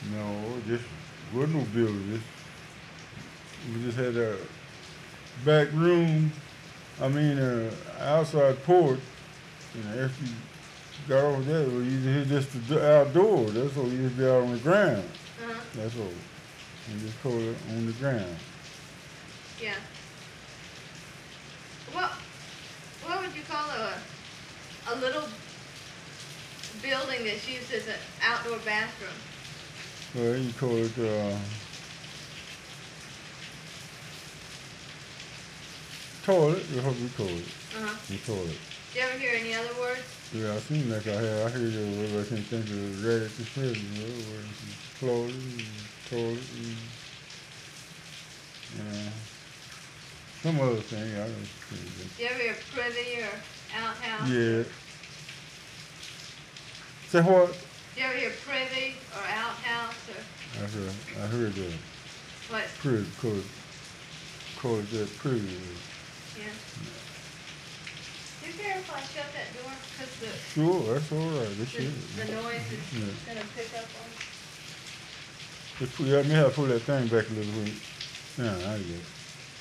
No, just wasn't no building. We just had a back room. I mean, outside porch. After you got over there, we used to hit just the outdoor. That's what we used to be out on the ground. Uh-huh. That's all. And just call it on the ground. Yeah. What what would you call a little building that's used as an outdoor bathroom? Well, you call it toilet. That's what we call it. Uh-huh. The toilet. Do you ever hear any other words? Yeah, I seem like I have. I hear the word. I can't think of the radish and prison. Closet, and toilet, and some other thing. I don't know. Do you ever hear privy or outhouse? Yeah. Say what? Do you ever hear privy or outhouse or I heard that. what? Prison, call it that prison. Yeah. Do you care if I shut that door? Because Sure, that's all right. This is. the noise is Yeah. going to pick up on. Just let me have to pull that thing back a little bit. Yeah, I get it.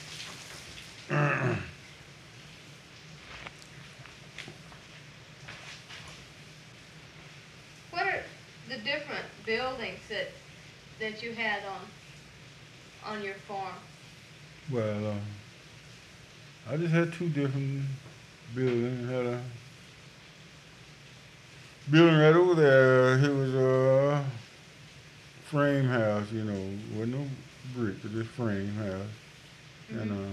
What are the different buildings that you had on your farm? Well, I just had two different buildings. Had a building right over there. It was a frame house, with no brick, but just frame house. Mm-hmm. And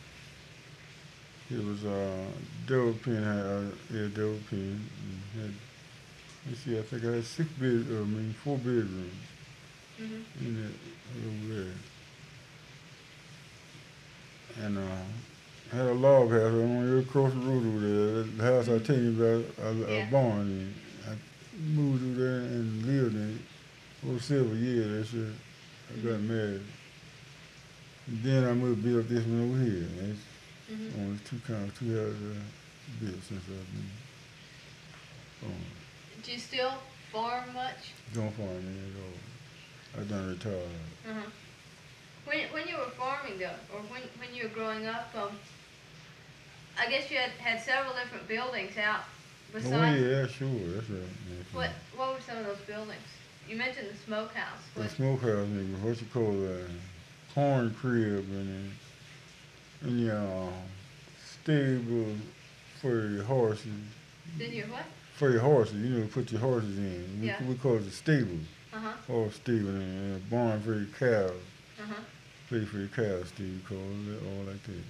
it was a double pin house, double pin. And had, let's see, I think I had 4 bedrooms Mm-hmm. in it over there. And had a log house on across the road over there. The house I tell you about, a Yeah. barn. And I moved over there and lived in it for several years. That's it. I got married. And then I moved built this one over here. It's Mm-hmm. only two houses I built since I've been born. Do you still farm much? Don't farm any at all. I done retired. Uh-huh. When you were farming though, or when you were growing up, I guess you had several different buildings out Oh besides. yeah, sure, that's right. Yeah, sure. What were some of those buildings? You mentioned the smokehouse. The What? smokehouse, what you call corn crib and your stable for your horses. Did you what? For your horses, put your horses in. Yeah. We call it a stable. Uh-huh. Horse stable and a barn for your cows. Uh-huh. Place for your cows, Steve, call it all like that.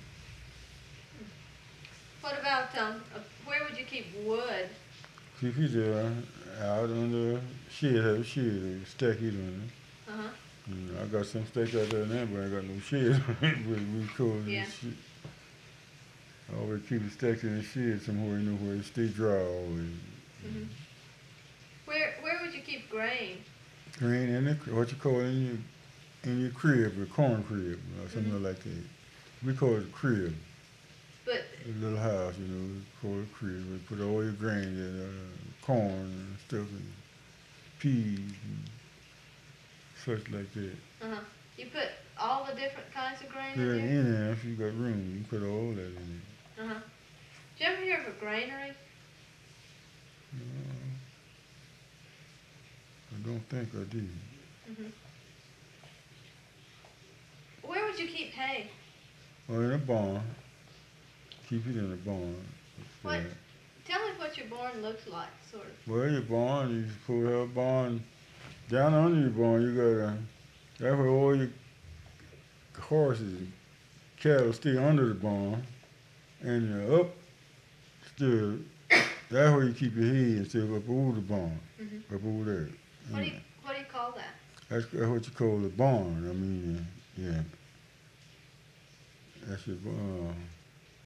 What about where would you keep wood? Keep it there out on the shed, have a shed, stack it on it. Uh-huh. I got some stakes out there now, but I ain't got no shed. But we call it Yeah. shit. I always keep the stacks in the shed somewhere, where it stay dry always. Mm-hmm. Where would you keep grain? Grain in the, what you call it in your crib, your corn crib, or something like that. We call it a crib, But a little house, we call it a crib. We put all your grain in, corn and stuff, and peas and such like that. uh-huh. You put all the different kinds of grain Yeah, in there? in there, if you got room, you can put all that in Uh-huh. Did you ever hear of a granary? there. I don't think I did. Mm-hmm. Where would you keep hay? Or in a barn. Keep it in a barn. What? Tell me what your barn looks like, sort of. Well, your barn, you put a barn down under your barn. You got that's where all your horses and cattle stay under the barn, and up still. That's where you keep your hay and stuff up over the barn, Mm-hmm. up over there. What do you call that? That's what you call the barn. I mean, yeah. That's your barn.